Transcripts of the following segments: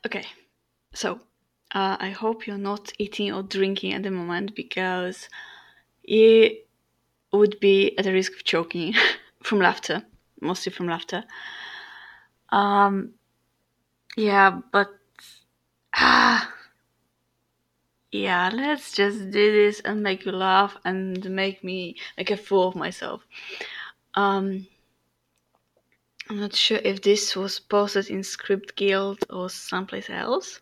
Okay, so I hope you're not eating or drinking at the moment because you would be at the risk of choking from laughter, mostly from laughter. Um, yeah, but ah, yeah, let's just do this and make you laugh and make me make a fool of myself. Um, I'm not sure if this was posted in Script Guild or someplace else.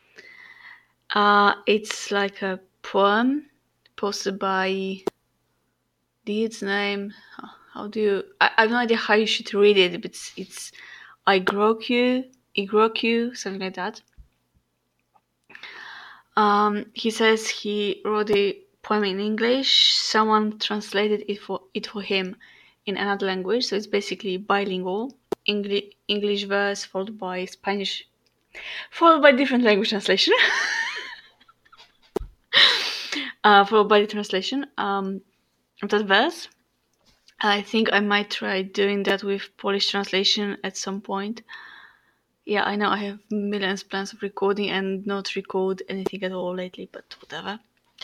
It's like a poem posted by dude's name. How do you? I have no idea how you should read it, but it's Igroku, something like that. He says he wrote the poem in English. Someone translated it for him in another language, so it's basically bilingual. English verse followed by Spanish, followed by different language translation. Followed by the translation of that verse. I think I might try doing that with Polish translation at some point. Yeah, I know I have millions plans of recording and not record anything at all lately, but whatever.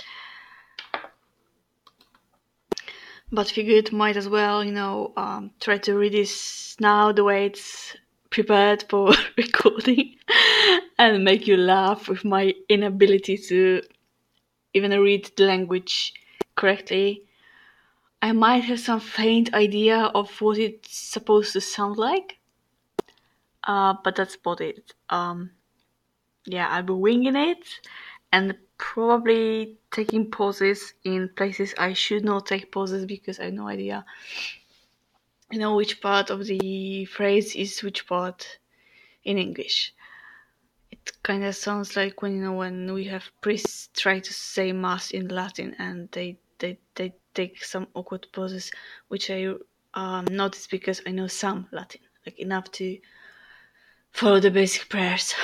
But figured might as well, try to read this now the way it's prepared for recording and make you laugh with my inability to even read the language correctly. I might have some faint idea of what it's supposed to sound like, but that's about it. Yeah, I'll be winging it and probably taking pauses in places I should not take pauses because I have no idea, which part of the phrase is which part in English. It kind of sounds like when we have priests try to say mass in Latin and they take some awkward pauses, which I notice because I know some Latin, like enough to follow the basic prayers.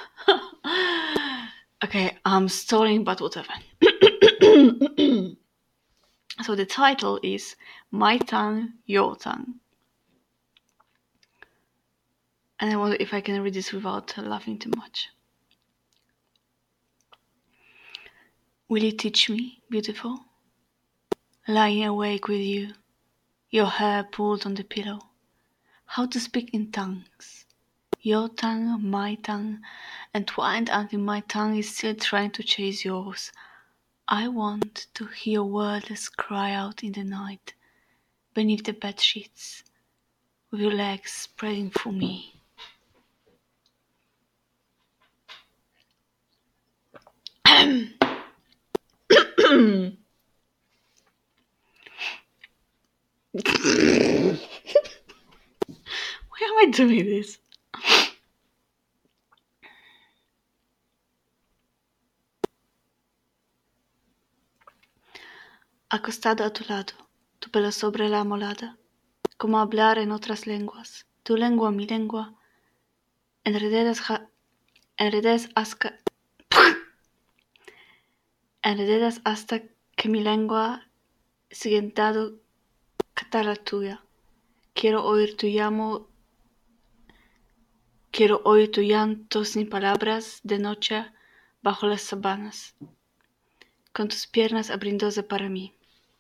Okay, I'm stalling, but whatever. So the title is My Tongue, Your Tongue. And I wonder if I can read this without laughing too much. Will you teach me, beautiful? Lying awake with you, your hair pulled on the pillow, how to speak in tongues. Your tongue, my tongue, entwined until my tongue is still trying to chase yours. I want to hear wordless cry out in the night, beneath the bed sheets, with your legs spreading for me. Why am I doing this? Acostado a tu lado, tu pelo sobre la almohada, como hablar en otras lenguas, tu lengua, mi lengua, enredadas, enredadas hasta, enredadas hasta que mi lengua sigue intentando catar la tuya. Quiero oír tu llanto sin palabras de noche bajo las sábanas, con tus piernas abriéndose para mí.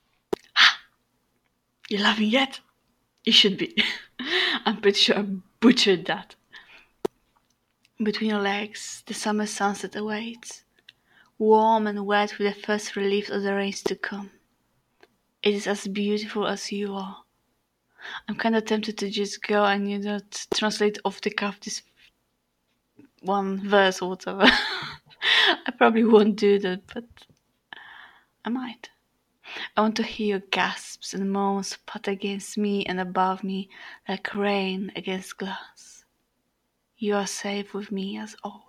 You laughing yet? You should be. I'm pretty sure I butchered that. Between your legs, the summer sunset awaits, warm and wet with the first relief of the rains to come. It is as beautiful as you are. I'm kind of tempted to just go and translate off the cuff this one verse or whatever. I probably won't do that, but I might. I want to hear your gasps and moans pat against me and above me like rain against glass. You are safe with me as always.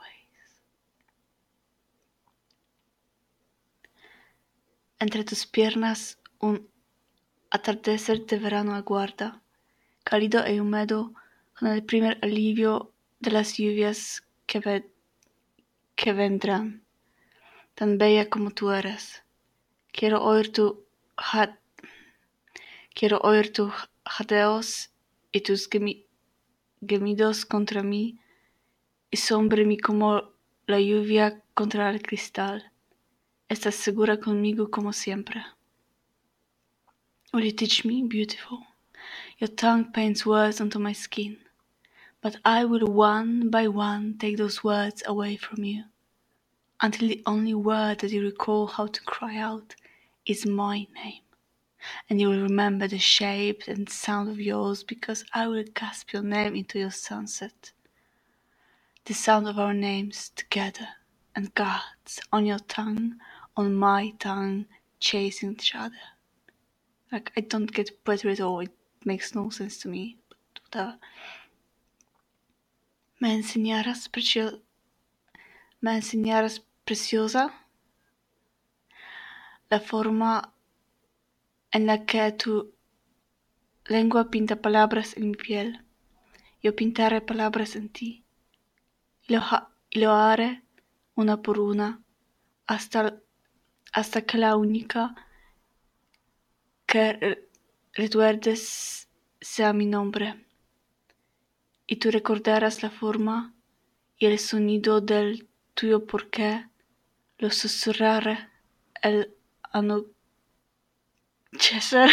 Entre tus piernas un atardecer de verano aguarda, cálido e húmedo con el primer alivio de las lluvias que vendrán. Tan bella como tú eres. Quiero oír jadeos y tus gemidos contra mí y sombra como la lluvia contra el cristal. Estás segura conmigo como siempre. Will you teach me, beautiful? Your tongue paints words onto my skin, but I will one by one take those words away from you, until the only word that you recall how to cry out is my name. And you will remember the shape and sound of yours, because I will gasp your name into your sunset. The sound of our names together, and God's on your tongue, on my tongue, chasing each other. Like, I don't get poetry at all, it makes no sense to me, but whatever. Me enseñarás preciosa la forma en la que tu lengua pinta palabras en mi piel. Yo pintaré palabras en ti, y lo haré una por una, hasta que la única que recuerdes sea mi nombre. Y tú recordarás la forma y el sonido del tuyo, porque lo susurraré el anochecer,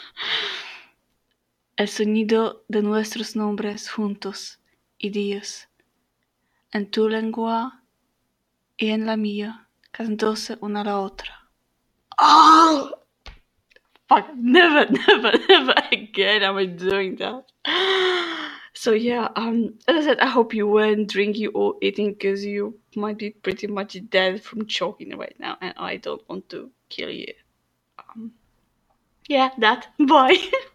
el sonido de nuestros nombres juntos y días, en tu lengua y en la mía, cantándose una a la otra. Oh! Fuck, never again am I doing that. So yeah, as I said, I hope you weren't drinking or eating, because you might be pretty much dead from choking right now, and I don't want to kill you. Yeah, that. Bye.